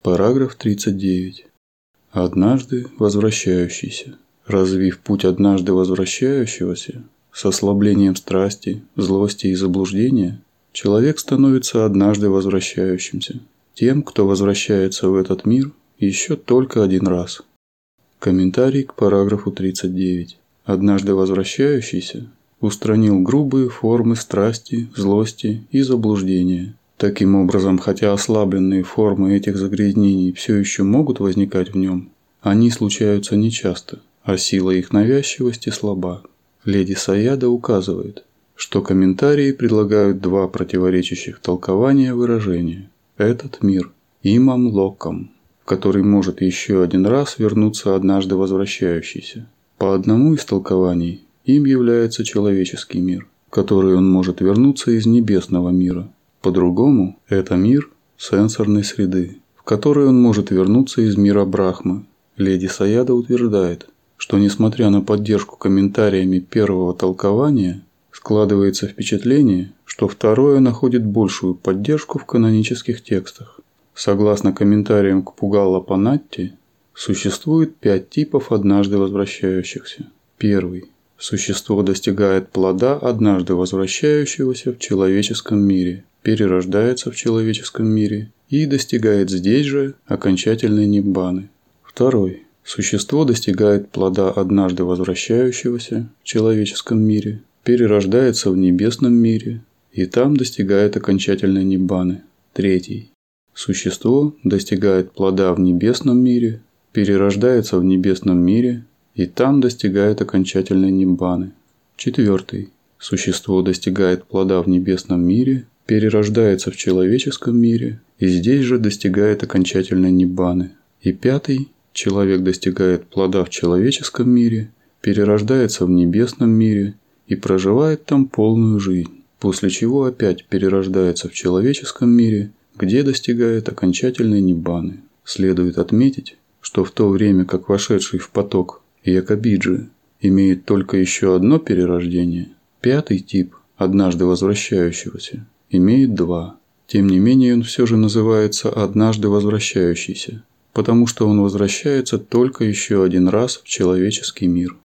Параграф 39. Однажды возвращающийся. Развив путь однажды возвращающегося, с ослаблением страсти, злости и заблуждения, человек становится однажды возвращающимся, тем, кто возвращается в этот мир еще только один раз. Комментарий к параграфу 39. Однажды возвращающийся устранил грубые формы страсти, злости и заблуждения. Таким образом, хотя ослабленные формы этих загрязнений все еще могут возникать в нем, они случаются нечасто, а сила их навязчивости слаба. Леди Саяда указывает, что комментарии предлагают два противоречащих толкования выражения «этот мир» имам локам, в который может еще один раз вернуться однажды возвращающийся. По одному из толкований им является человеческий мир, в который он может вернуться из небесного мира. По-другому – это мир сенсорной среды, в который он может вернуться из мира Брахмы. Леди Саяда утверждает, что несмотря на поддержку комментариями первого толкования, складывается впечатление, что второе находит большую поддержку в канонических текстах. Согласно комментариям к Пугалла-Панатти, существует 5 типов однажды возвращающихся. Первый. Существо достигает плода однажды возвращающегося в человеческом мире, перерождается в человеческом мире и достигает здесь же окончательной ниббаны. Второй. Существо достигает плода однажды возвращающегося в человеческом мире, перерождается в небесном мире и там достигает окончательной ниббаны. Третий. Существо достигает плода в небесном мире, перерождается в небесном мире и там достигает окончательной ниббаны. Четвертый. Существо достигает плода в небесном мире, перерождается в человеческом мире и здесь же достигает окончательной ниббаны. И пятый. Человек достигает плода в человеческом мире, перерождается в небесном мире и проживает там полную жизнь, после чего опять перерождается в человеческом мире, где достигает окончательной ниббаны. Следует отметить, что в то время как вошедший в поток Якобиджи имеет только еще одно перерождение, пятый тип, однажды возвращающегося, имеет 2. Тем не менее он все же называется однажды возвращающийся, потому что он возвращается только еще один раз в человеческий мир.